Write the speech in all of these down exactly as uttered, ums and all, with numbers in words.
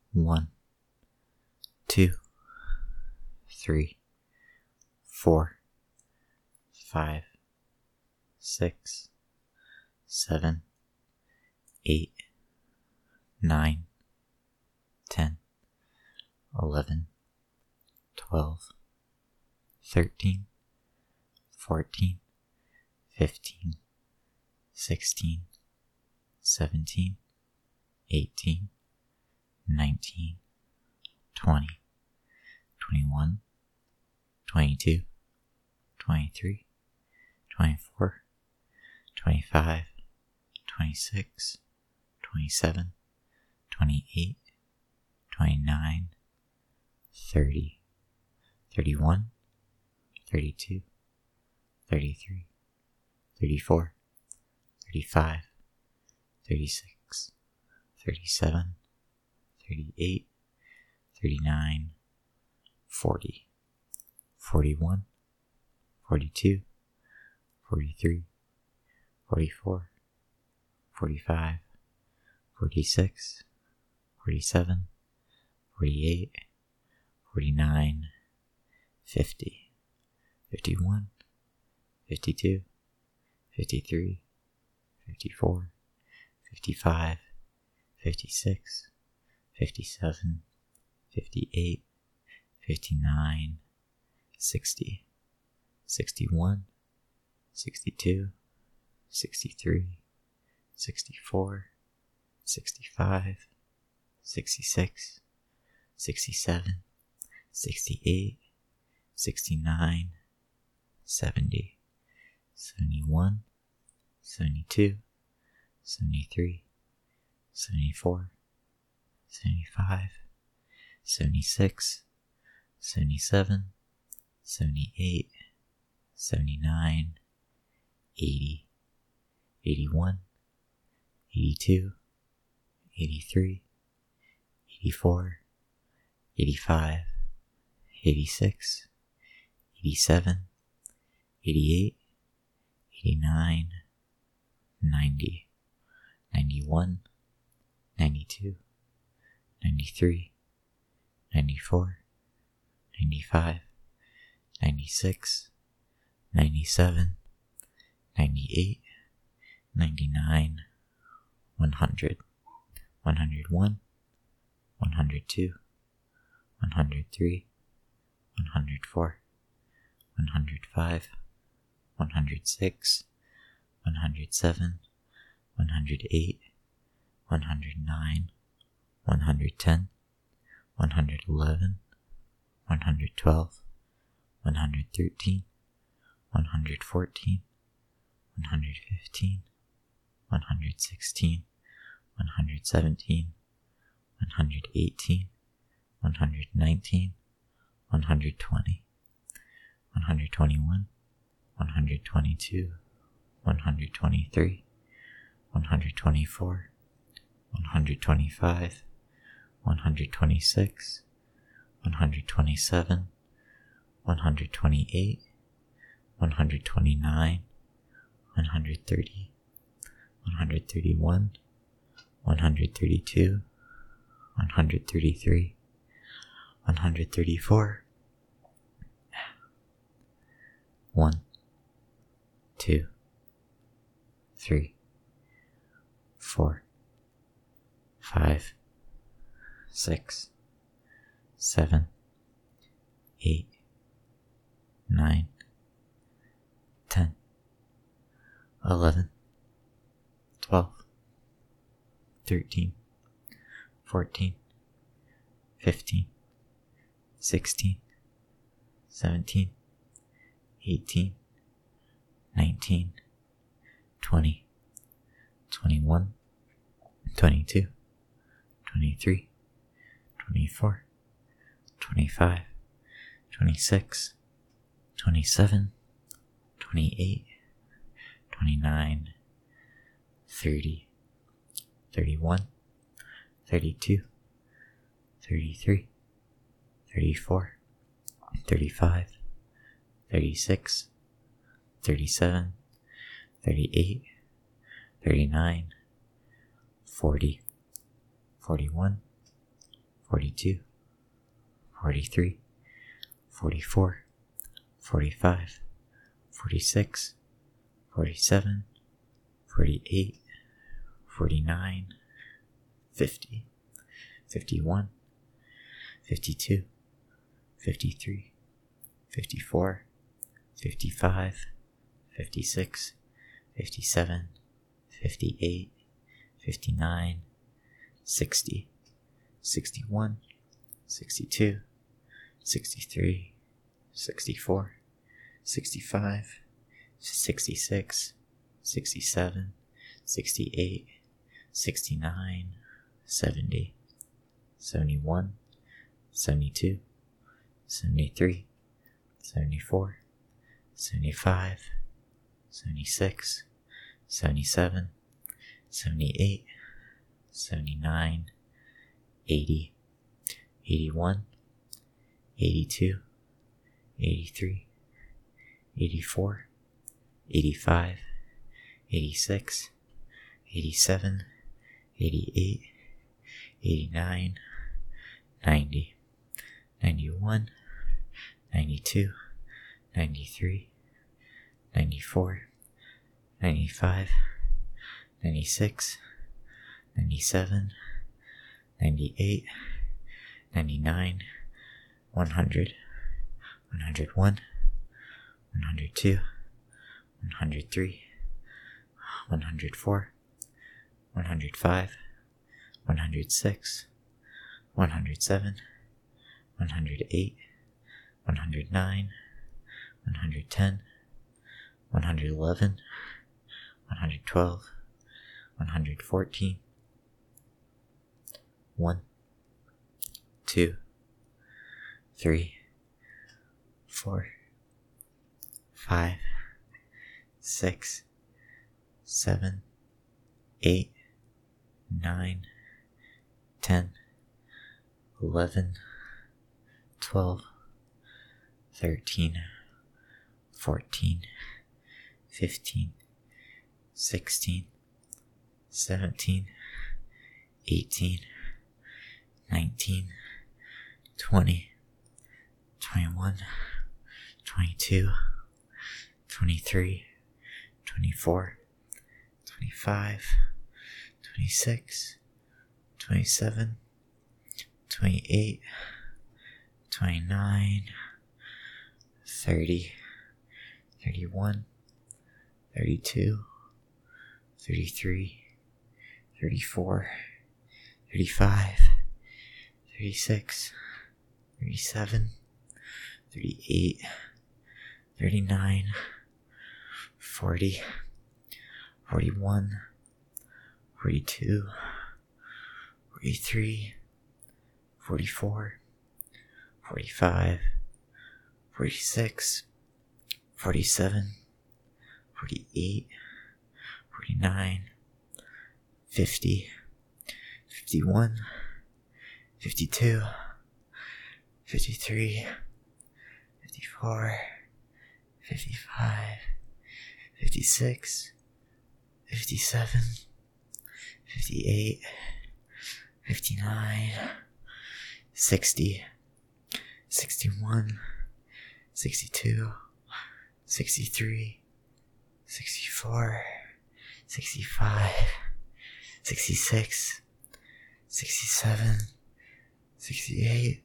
one, two, three, four, five, six, seven, eight, nine, ten, eleven, twelve, thirteen, fourteen, fifteen, sixteen, seventeen, eighteen, nineteen, twenty, twenty-one, twenty-two, twenty-three, twenty-four, twenty-five, twenty-six, twenty-seven, twenty-eight, twenty-nine, thirty, thirty-one, thirty-two, thirty-three, thirty-four, thirty-five, thirty-six, thirty-seven, thirty-eight, thirty-nine, forty, forty-one, forty-two, forty-three, forty-four, forty-five, forty-six, forty-seven, forty-eight, forty-nine, fifty, fifty-one, fifty-two, fifty-three, fifty-four, fifty-five, fifty-six, fifty-seven, fifty-eight, fifty-nine, sixty, sixty-one, sixty-two, sixty-three, sixty-four, sixty-five, sixty-six, sixty-seven, sixty-eight, sixty-nine, seventy, seventy-one, seventy-two, seventy-three, seventy-four, seventy-five, seventy-six, seventy-seven, seventy-eight, seventy-nine, eighty, eighty-one, eighty-two, eighty-three, eighty-four, eighty-five, eighty-six, eighty-seven, eighty-eight, eighty-nine, ninety, ninety-one, ninety-two, ninety-three, ninety-four, ninety-five, ninety-six, ninety-seven, ninety-eight, ninety-nine, one hundred, one hundred one, one hundred two, one hundred three, one hundred four, one hundred five, one hundred six, one hundred seven, one hundred eight, one hundred nine, one hundred ten, one hundred eleven, one hundred twelve, one hundred thirteen, one hundred fourteen, one hundred fifteen, one hundred sixteen, one hundred seventeen, one hundred eighteen, one hundred nineteen, one hundred twenty, one hundred twenty-one, one hundred twenty-two, one hundred twenty-three, one hundred twenty-four, one hundred twenty-five, one hundred twenty-six, one hundred twenty-seven, one hundred twenty-eight, one hundred twenty-nine, one hundred thirty, one hundred thirty-one, one hundred thirty-two, one hundred thirty-three, one hundred thirty-four, one, two, three, four, five, six, seven, eight, nine, ten, eleven, twelve, thirteen, fourteen, fifteen, sixteen, seventeen, eighteen, nineteen, twenty, twenty-one, twenty-two, twenty-three, twenty-four, twenty-five, twenty-six, twenty-seven, twenty-eight, twenty-nine, thirty, thirty-one, thirty-two, thirty-three, thirty-four, thirty-five, thirty-six, thirty-seven, thirty-eight, thirty-nine, forty, forty-one, forty-two, forty-three, forty-four, forty-five, forty-six, forty-seven, forty-eight, forty-nine, fifty, fifty-one, fifty-two, fifty-three, fifty-four, fifty-five, fifty-six, fifty-seven, fifty-eight, fifty-nine, sixty, sixty-one, sixty-two, sixty-three, sixty-four, sixty-five, sixty-six, sixty-seven, sixty-eight, sixty-nine, seventy, seventy-one, seventy-two, seventy-three, seventy-four, seventy-five, seventy-six, seventy-seven, seventy-eight, seventy-nine, eighty, eighty-one, eighty-two, eighty-three, eighty-four, eighty-five, eighty-six, eighty-seven, eighty-eight, eighty-nine, ninety, ninety-one, ninety-two, ninety-three, ninety-four, ninety-five, ninety-six, ninety-seven, ninety-eight, ninety-nine, one hundred, one hundred one, one hundred two, one hundred three, one hundred four, one hundred five, one hundred six, one hundred seven, one hundred eight, one hundred nine, one hundred ten, one hundred eleven, one hundred twelve, one hundred fourteen, one, two, three, four, five, six, seven, eight, nine, ten, eleven, twelve, thirteen, fourteen, fifteen, sixteen, seventeen, eighteen, nineteen, twenty, twenty-one, twenty-two, twenty-three, twenty-four, twenty-five, twenty-six, twenty-seven, twenty-eight, twenty-nine, thirty, thirty-one, thirty-two, thirty-three, thirty-four, thirty-five, thirty-six, thirty-seven, thirty-eight, thirty-nine, forty, forty-one, forty-two, forty-three, forty-four, forty-five, forty-six, forty-seven, forty-eight, forty-nine, fifty, fifty-one, fifty-two, fifty-three, fifty-four, fifty-five, fifty-six, fifty-seven, fifty-eight, fifty-nine, sixty, sixty-one, sixty-two, sixty-three, sixty-four, sixty-five, sixty-six, sixty-seven, sixty-eight,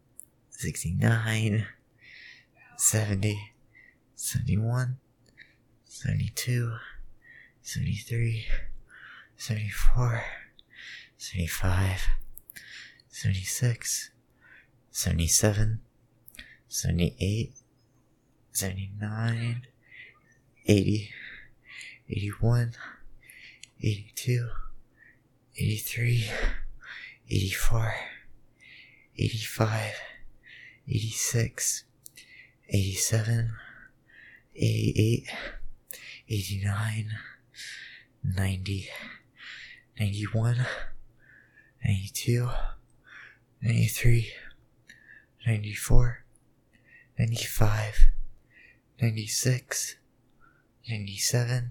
sixty-nine, seventy, seventy-one, seventy-two, seventy-three, seventy-four, seventy-five, seventy-six, seventy-seven, seventy-eight, seventy-nine, eighty, eighty-one, eighty-two, eighty-three, eighty-four, eighty-five, eighty-six, eighty-seven, eighty-eight, eighty-nine, ninety, ninety-one, ninety-two, ninety-three, ninety-four, ninety-five, ninety-six, ninety-seven,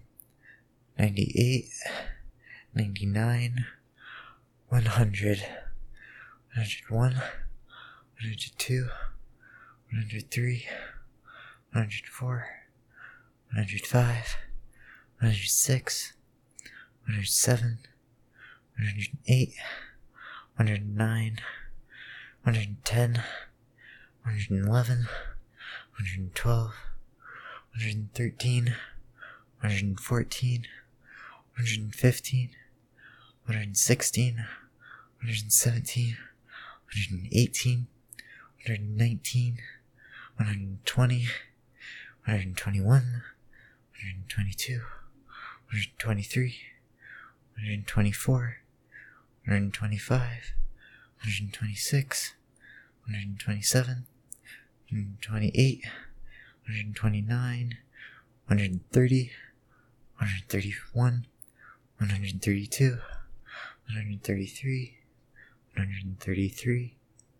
ninety-eight, ninety-nine, one hundred, hundred one, one hundred two, one hundred three, one hundred four, one hundred five, one hundred six, one hundred seven, one hundred eight, one hundred nine, one hundred ten, one hundred eleven, one hundred twelve, one hundred thirteen, one hundred fourteen, one hundred fifteen, one hundred sixteen, one hundred seventeen, one hundred eighteen, one hundred nineteen, one hundred twenty, one hundred twenty-one, one hundred twenty-two, one hundred twenty-three, one hundred twenty-four, one hundred twenty-five, one hundred twenty-six, one hundred twenty-seven, one hundred twenty-eight, one hundred twenty-nine, one hundred thirty, one hundred thirty-one, one hundred thirty-two, one hundred thirty-three, one hundred thirty-three,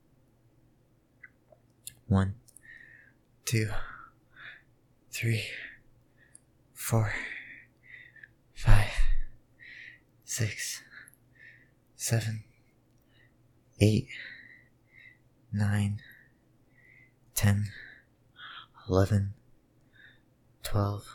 one, two, three, four, five, six, seven, eight, nine, ten, eleven, twelve,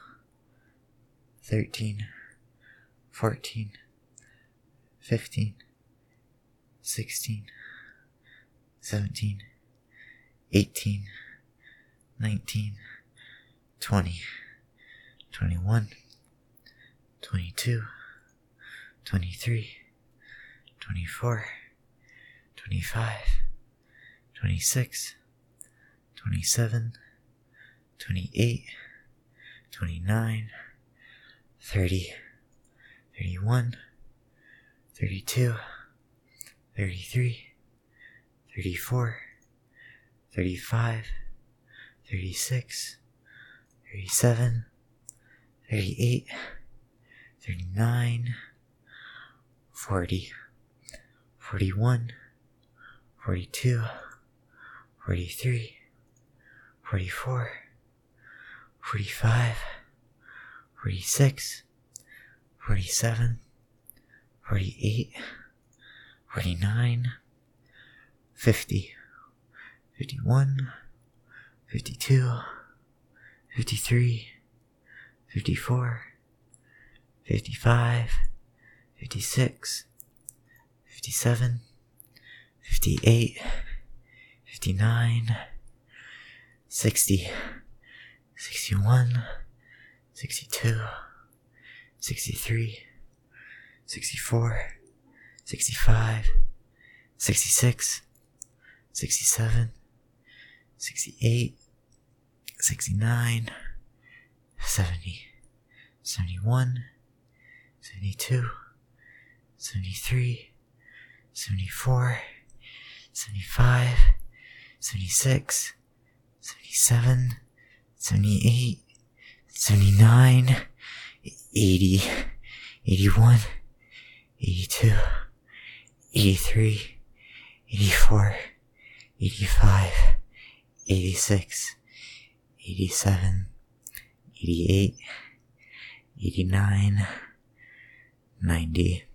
thirteen, fourteen, fifteen, sixteen, seventeen, eighteen, nineteen, twenty, twenty-one, twenty-two, twenty-three, twenty-four, twenty-five, twenty-six, twenty-seven, twenty-eight, twenty-nine, thirty, thirty-one, thirty-two, thirty-three, thirty-four, thirty-five, thirty-six, thirty-seven, thirty-eight, thirty-nine, forty, forty-one, forty-two, forty-three, forty-four, forty-five, forty-six, forty-seven, forty-eight, forty-nine, fifty, fifty-one, fifty-two, fifty-three, fifty-four, fifty-five, fifty-six, fifty-seven, fifty-eight, fifty-nine, sixty, sixty-one, sixty-two, sixty-three, sixty-four, sixty-five, sixty-six, sixty-seven, sixty-eight, sixty-nine, seventy, seventy-one, seventy-two, seventy-three, seventy-four, seventy-five, seventy-six, seventy-seven, seventy-eight, seventy-nine, eighty, eighty-one, eighty-two, eighty-three, eighty-four, eighty-five, eighty-six, eighty-seven, eighty-eight, eighty-nine, ninety.